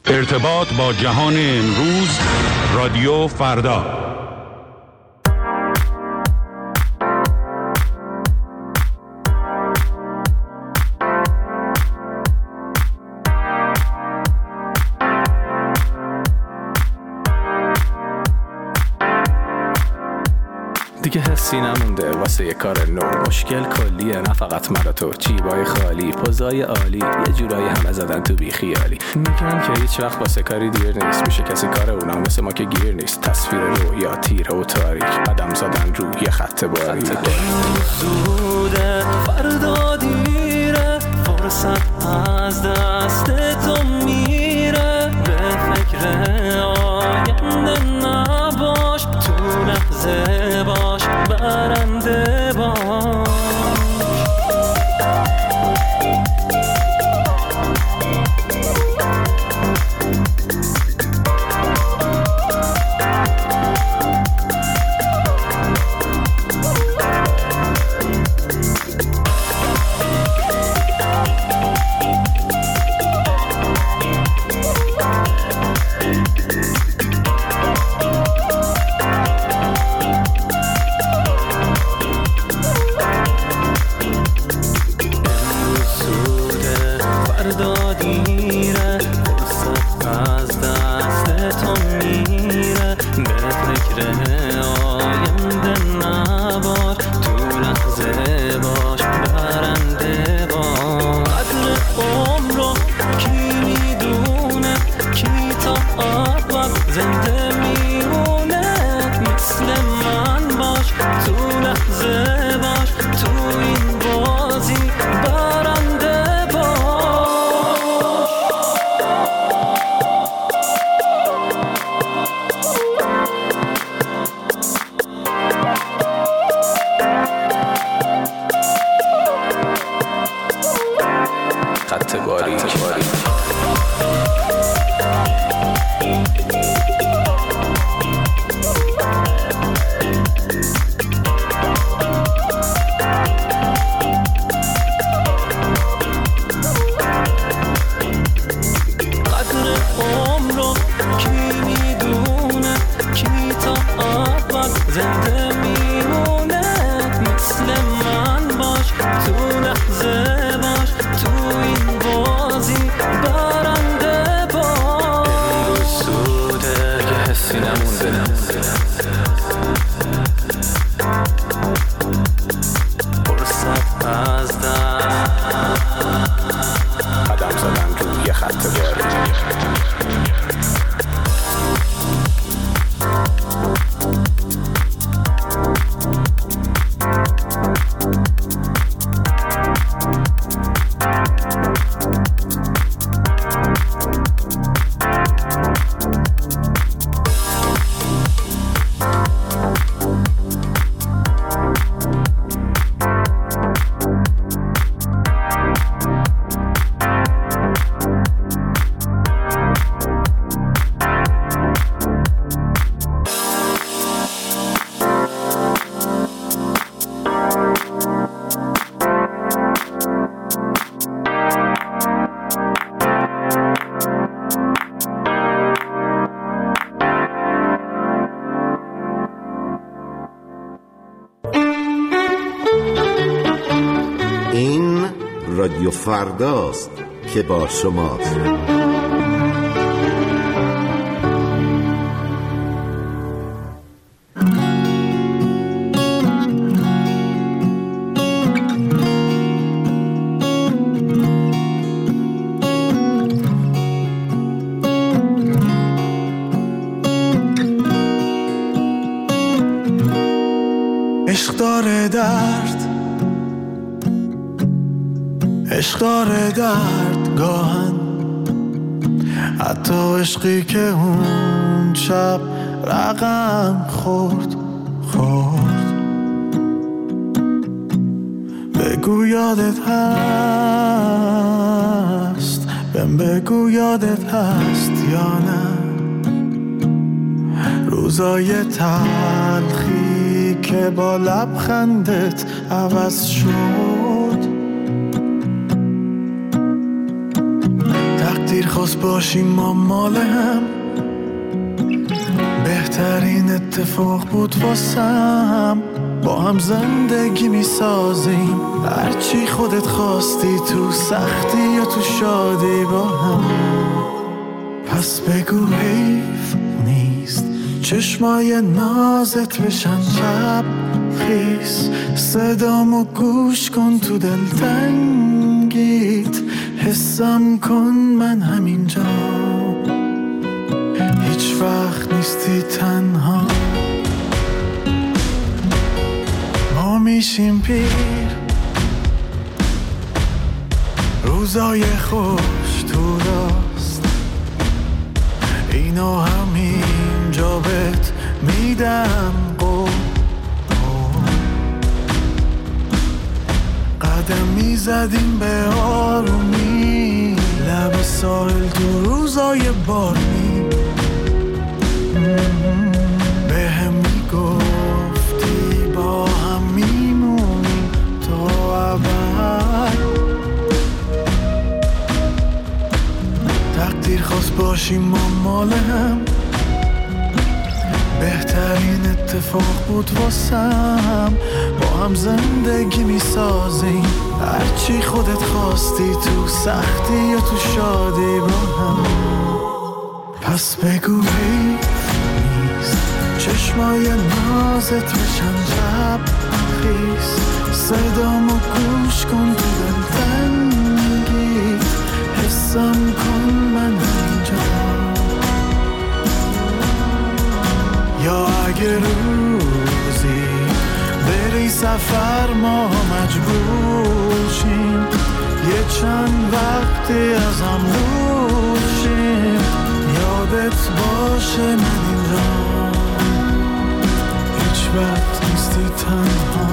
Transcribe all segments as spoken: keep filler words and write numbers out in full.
ارتباط با جهان امروز، رادیو فردا. دیگه حسی نمونده واسه یه کار نو، مشکل کلیه نه فقط مرا تو، جیبای خالی پوزای عالی، یه جورایی همه زدن تو بی خیالی. میگن که هیچ وقت واسه کاری دیر نیست، میشه کسی کار اونا مثل ما که گیر نیست. تصویر رویا تیره و تاریک، قدم زدن رو یه خط باریک. زوده فردا دیره، فرصت از دست تو میره، به فکر آینده نباش، تو لحظه باش برنده باش. رادیو فرداست که با شماست. عشق داره درد، عشق داره درد گاهن، حتی عشقی که اون شب رقم خورد خورد. بگو یادت هست، بهم بگو یادت هست یا نه، روزای تلخی که با لبخندت عوض شد. تقدیر خواست باشیم ما مال هم، بهترین اتفاق بود واسم. با هم زندگی می سازیم، هرچی خودت خواستی، تو سختی یا تو شادی با هم. پس بگو حیف نیست چشمای نازت بشن شب خیس، صدامو گوش کن تو دلتنگیت، حسم کن من همینجا، هیچ وقت نیستی تنها. ما میشیم پیر، روزای خوش تو راست، اینو همینجا بهت میدم قول. قدم میزدیم به آرومی، لب ساحل تو روزای بارمی، به هم میگفتی با هم میمونیم تا ابد. تقدیر خواست باشیم ما مال هم، بهترین اتفاق بود واسم. با هم زندگی میسازیم، هرچی خودت خواستی، تو سختی یا تو شادی با هم. پس بگو حیف نیست چشمای نازت بشن شب خیس، صدامو گوش کن تو دلتنگیت، حسم کن من اینجا. یا اگه روزی بری سفر ما مجبور شیم، یه چند وقتی از هم دور شیم، یادت باشه من اینجا، هیچ وقت نیستی تنها،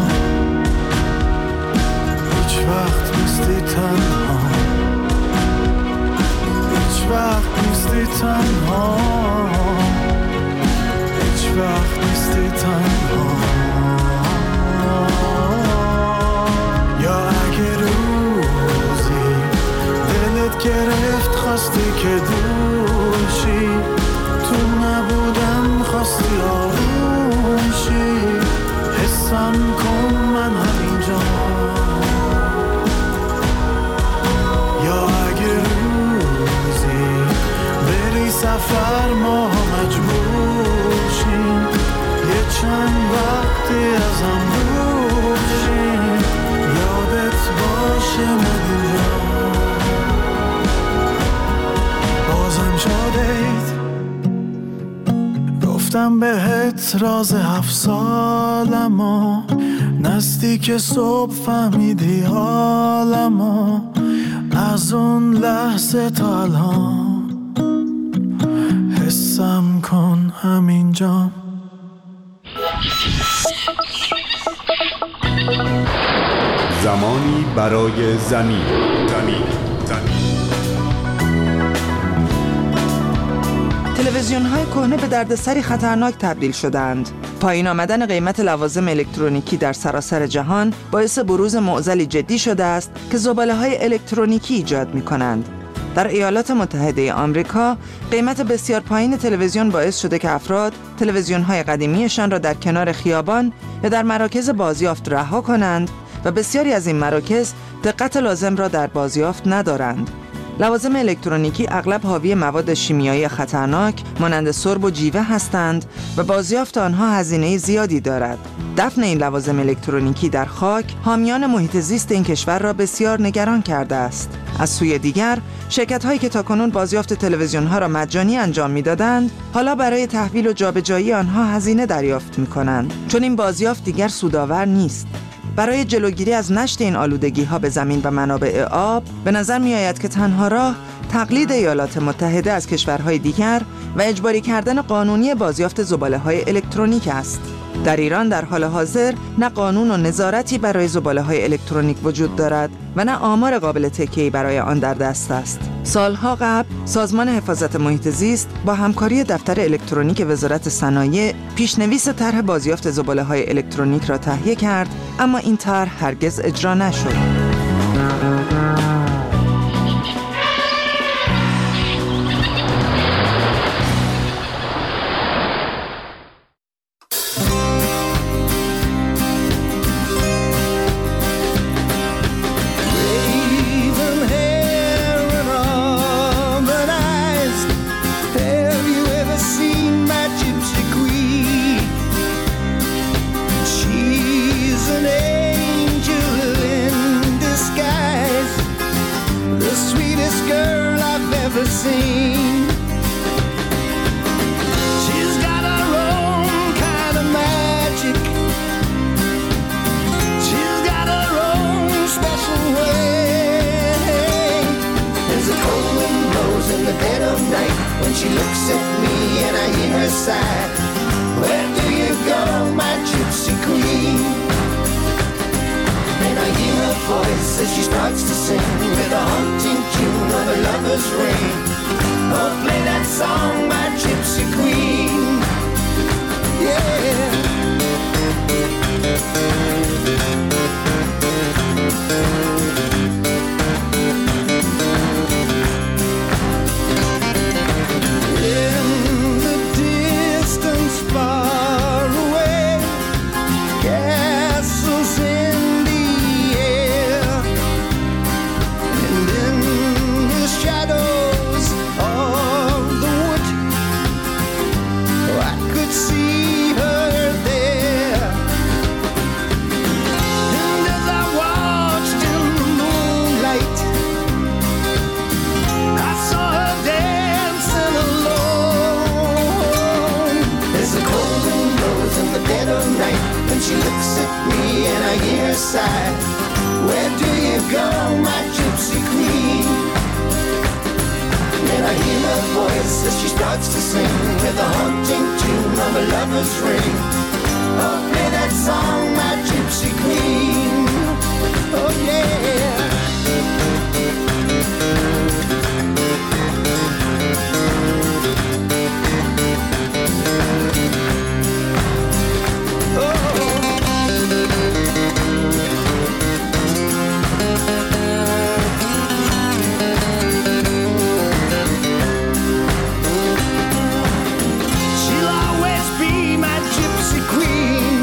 هیچ وقت نیستی تنها، هیچ وقت نیستی تنها، هیچ وقت نیستی تنها. یا اگه روزی دلت گرفت خواستی که دور شی، تو نبودم خواستی آروم شی، حسم کن من همینجا. یا اگه روزی بری سفر ما مجبور شیم، یه چند وقتی از هم دور شیم، یادت باشه من اینجا. بازم شدید گفتم بهت راز هفت سالمو، نزدیک صبح فهمیدی حالمو، از اون لحظه تا الان حسم کن همینجا. زمانی برای زمین. زمین. زمین. تلویزیون‌های کهنه به دردسری خطرناک تبدیل شدند. پایین آمدن قیمت لوازم الکترونیکی در سراسر جهان باعث بروز معضلی جدی شده است که زباله‌های الکترونیکی ایجاد می‌کنند. در ایالات متحده آمریکا قیمت بسیار پایین تلویزیون باعث شده که افراد تلویزیون‌های قدیمیشان را در کنار خیابان یا در مراکز بازیافت رها کنند و بسیاری از این مراکز دقت لازم را در بازیافت ندارند. لوازم الکترونیکی اغلب حاوی مواد شیمیایی خطرناک مانند سرب و جیوه هستند و بازیافت آنها هزینه زیادی دارد. دفن این لوازم الکترونیکی در خاک حامیان محیط زیست این کشور را بسیار نگران کرده است. از سوی دیگر، شرکت‌هایی که تاکنون بازیافت تلویزیون‌ها را مجانی انجام می‌دادند، حالا برای تحویل و جابجایی آنها هزینه دریافت می‌کنند، چون این بازیافت دیگر سودآور نیست. برای جلوگیری از نشت این آلودگی‌ها به زمین و منابع آب، به نظر می‌آید که تنها راه تقلید ایالات متحده از کشورهای دیگر و اجباری کردن قانونی بازیافت زباله‌های الکترونیک است. در ایران در حال حاضر نه قانون و نظارتی برای زباله‌های الکترونیک وجود دارد و نه آمار قابل تکیه‌ای برای آن در دست است. سالها قبل سازمان حفاظت محیط زیست با همکاری دفتر الکترونیک وزارت صنایع پیشنویس طرح بازیافت زباله‌های الکترونیک را تهیه کرد، اما این طرح هرگز اجرا نشد. she looks at me and I hear her sigh. Where do you go, my gypsy queen? And I hear her voice as she starts to sing with a haunting tune of a lover's ring. Oh, play that song, my gypsy queen. Yeah. In the distance far away, castles in the air, and in the shadows of the wood, I could see her there. And as I watched in the moonlight, I saw her dancing alone. There's a cold wind blows in the dead of night, and she looks at me and I hear her sigh. Where do you go, my gypsy queen? And I hear her voice as she starts to sing with a haunting tune of a lover's ring. Oh, play that song, my gypsy queen. Oh, yeah. She'll always be my gypsy queen,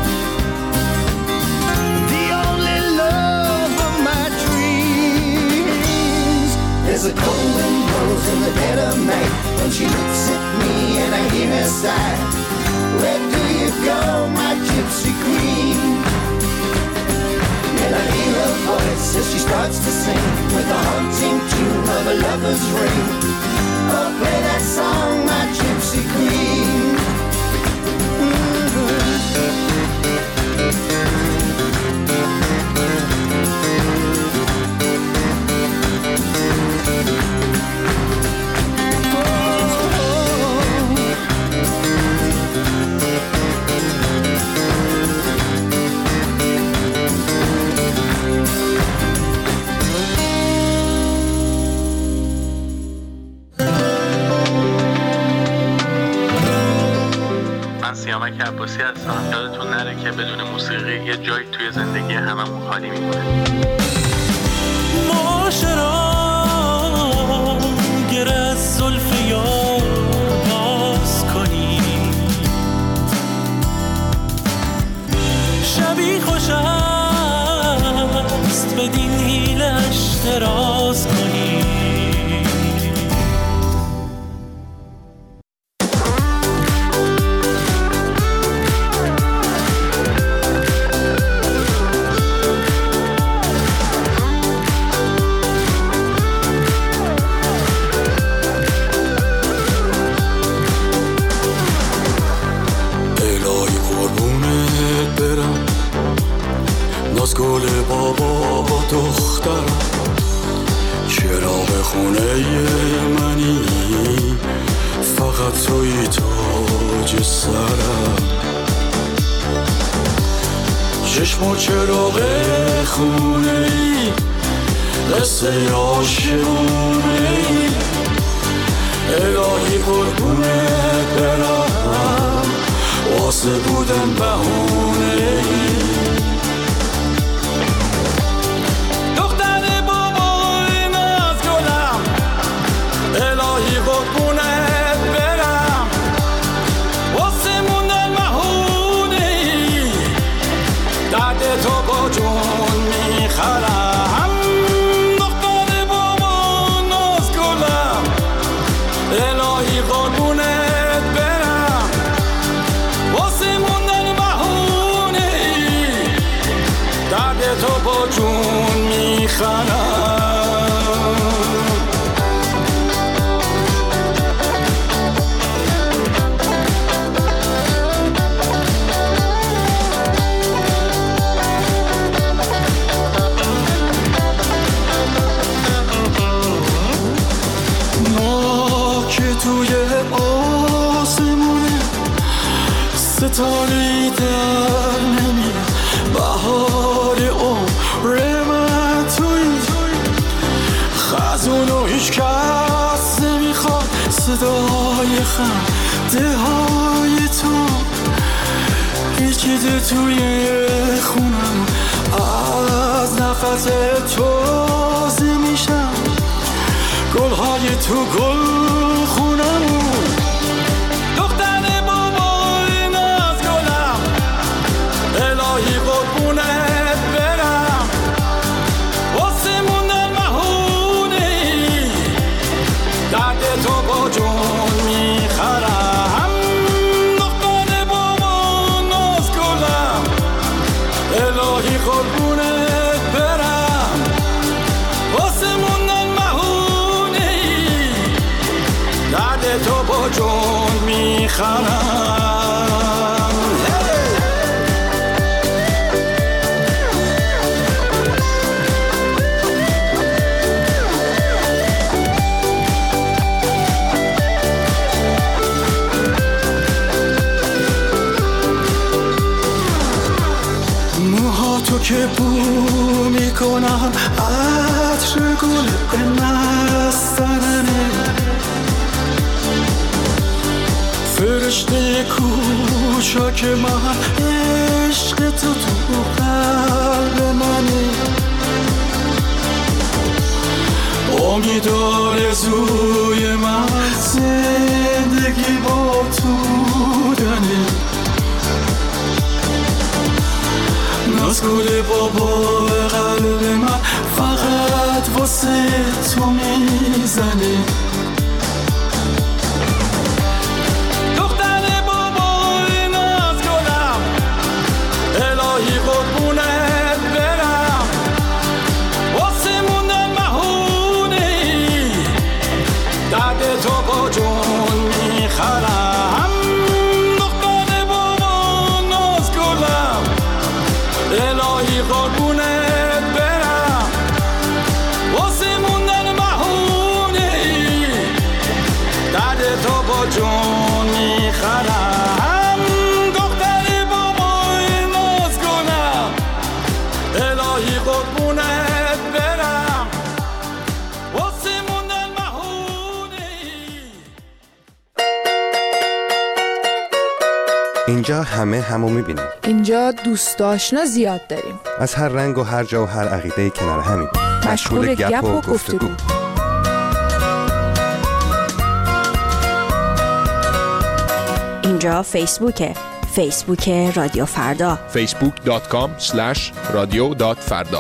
the only love of my dreams. There's a cold wind blows in the dead of night, when she looks at me and I hear her sigh. Where do you go, my gypsy queen? And I hear her voice as she starts to sing with a haunting tune of a lover's ring. Oh, play that song, my gypsy queen. سیامک عباسی هستم. یادتون نره که بدون موسیقی یه جایی توی زندگی هممون خالی میمونه. معاشران گر از زلف یار باز کنی، شبی خوش است بدین حیلش دراز کنی. گل بابا دخترم، چراغ خونه منی، فقط توی تاج سرم. چشم و چراغ خونه ای، قصه عاشقونه ای، الهی قربونت برم، واسه بودن بهونه ای. جون میخرم. ما که توی آسمونه ستاره‌ای در نمیره بهار عمر من توی خزونو هیچ کس نمیخواد صدای خنده های تو پیچیده توی خونم از نفس تازه میشم گلهای تو گل خونمون دختر بابای ناز گلم الهی قربونت برم واسه موندن مهونی درد تو با جون میخرم دختر بابا ناز گلم الهی قربونت برم واسه موندن مهونی درد تو با جون میخرم تو که بو میکنم عطر گل نستننه فرشته کوچاک من عشق تو تو قلب منه امیدار زوی من زندگی با تو بودنه ناز گل بابا قلب من فقط واسه تو میزنه دختر بابا ناز گلم الهی قربونت برم واسه موندن مهونی درد تو با جون میخرم دختر بابا ناز گلم الهی قربونت برم واسه موندن مهونی درد تو با جون میخرم دختر بابای ناز کنم الهی قربونت برم واسه موندن مهونی. اینجا همه همو میبینیم. اینجا دوست آشنا زیاد داریم. از هر رنگ و هر جا و هر عقیده کنار همیم. مشغول گپ و گفتگو. اینجا فیسبوکه. فیسبوک رادیو فردا. فیسبوک دات کام اسلش رادیو دات فردا.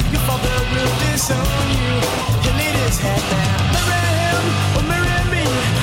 Disown you, he'll lead his head down. Marry him or marry me.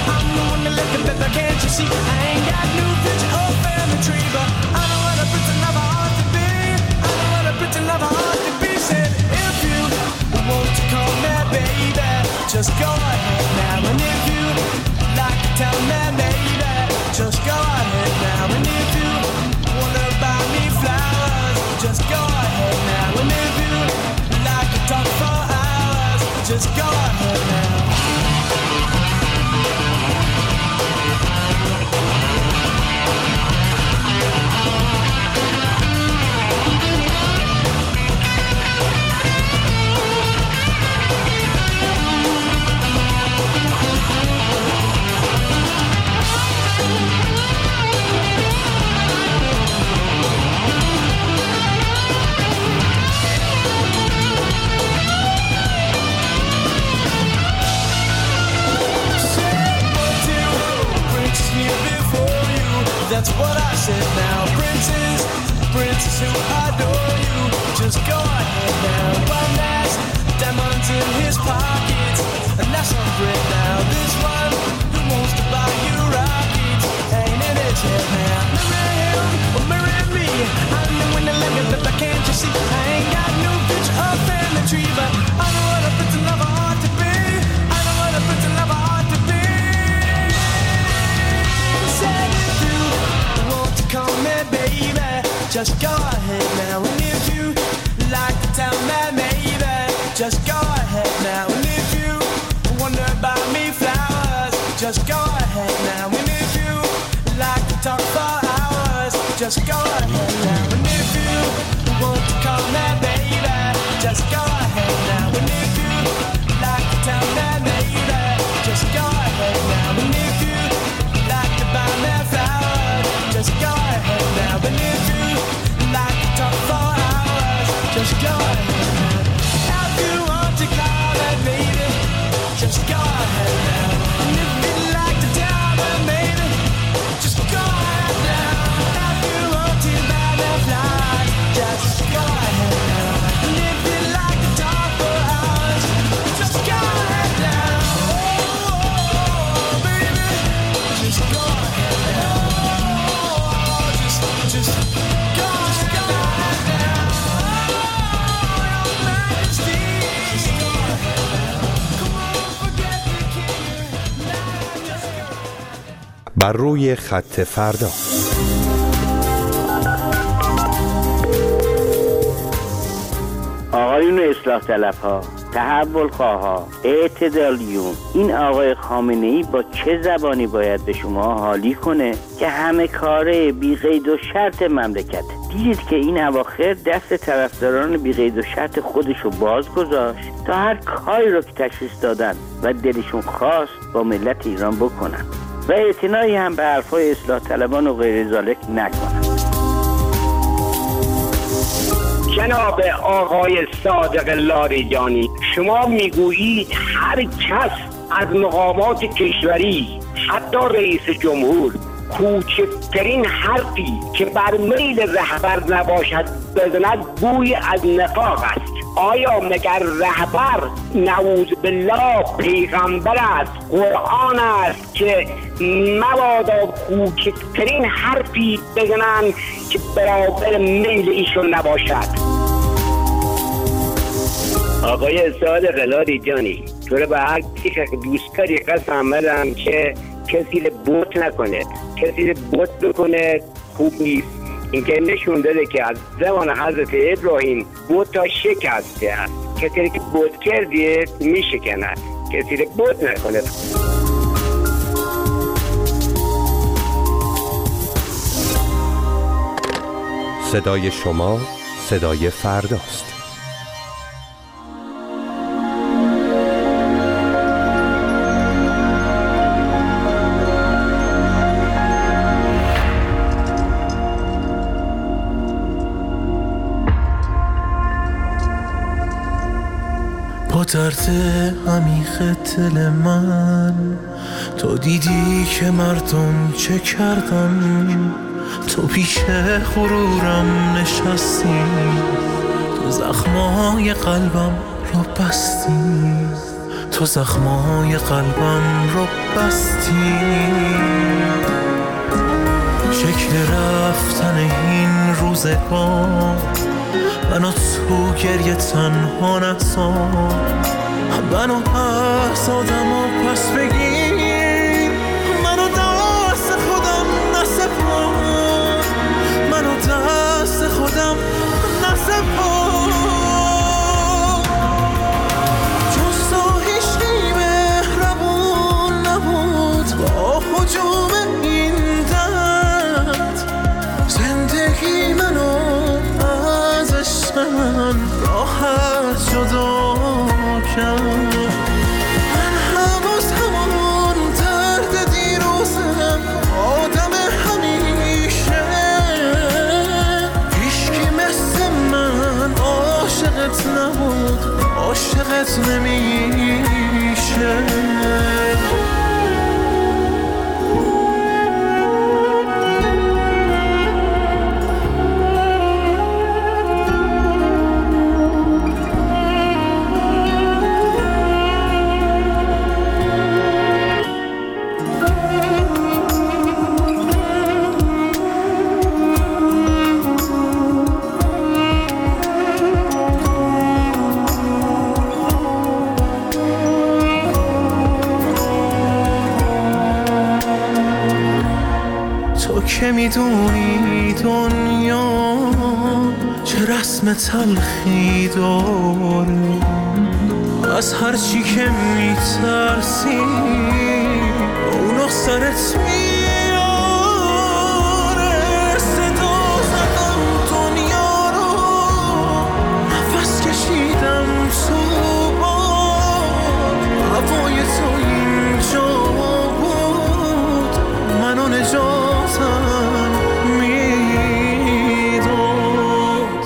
just go ahead now. And if you wonder about me flowers, just go ahead now. And if you like to talk for hours, just go ahead now. And if you want to call me baby, just go ahead now. And if you like to tell me maybe, just go ahead now. And if you like to buy me flowers, just go ahead now. And if you like to talk for hours, just go ahead now. If you want to call me baby, just go ahead now. And if you like to tell me maybe, just go ahead now. If you want to buy me flowers, just go ahead now. And if you like to talk for hours, just go ahead now. Oh, baby, just go ahead now. Oh, just, just go, just go ahead now. Oh, your Majesty, just go ahead now. Come on, forget the king. Now just go ahead. بر روی خط فردا. آقایون اصلاح طلب ها، تحول خواه ها، اعتدالیون، این آقای خامنه ای با چه زبانی باید به شما حالی کنه که همه کاره بی قید و شرط مملکت؟ دیدید که این اواخر دست طرفداران بی قید و شرط خودشو باز گذاشت تا هر کاری رو که تشخیص دادن و دلشون خواست با ملت ایران بکنن و اعتنایی هم به حرفای اصلاح طلبان و غیر ذالک نکنن. جناب آقای صادق لاریجانی، شما میگویید هر کس از مقامات کشوری حتی رئیس جمهور کوچکترین حرفی که بر میل رهبر نباشد بزند بوی از نفاق است. آیا مگر رهبر نعوذ بالله پیغمبر است، قرآن است که مبادا کوچکترین حرفی بزنند که برابر میل ایشون نباشد؟ آقای صادق لاریجانی، تو رو به هر کسی که دوست داری قسم بدم که کسی رو بوت نکنه، کسی رو بوت بکنه خوب نیست. این که نشون داده که از زمان حضرت ابراهیم بوت ها شکسته است. کسی رو که بوت کردید میشکند، کسی رو بوت نکنه. صدای شما صدای فرداست. با درد عمیق دل من تو دیدی که مردم چه کردن، تو پیش غرورم نشستی، تو زخمای قلبم رو بستی، تو زخمای قلبم رو بستی. شکل رفتن این روزگار منو تو گریه تنها نذار، منو پس آدم و پس بگیر، منو دست خودم نسپار، منو دست خودم نسپار. جز تو هیچکی مهربون نبود با هجوم این درد، زندگی منو ازش من راحت جدا کرد. من هنوز همون درد دیروزم، آدم همیشه، هیچکی مثل من عاشقت نبود، عاشقت نمیشه. که میدونی دنیا چه رسم اسم تلخی داره، از هر چی که میترسی اونو سرت میاره. صدا زدم دنیا رو، نفس کشیدم تو باد، هوای تو اینجا بود، منو نجاتم میداد.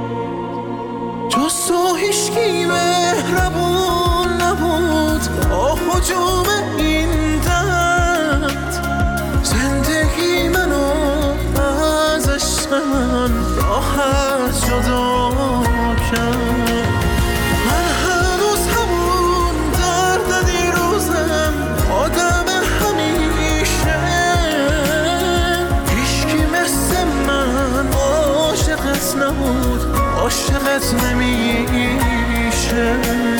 جز تو هیچکی مهربون نبود، آه و جوم این درد زندگی منو از عشق من راحت جدا کرد. من هنوز همون درد دیروزم، آدم همیشه، هیچکی مثل من عاشقت نبود، عاشقت نمیشه.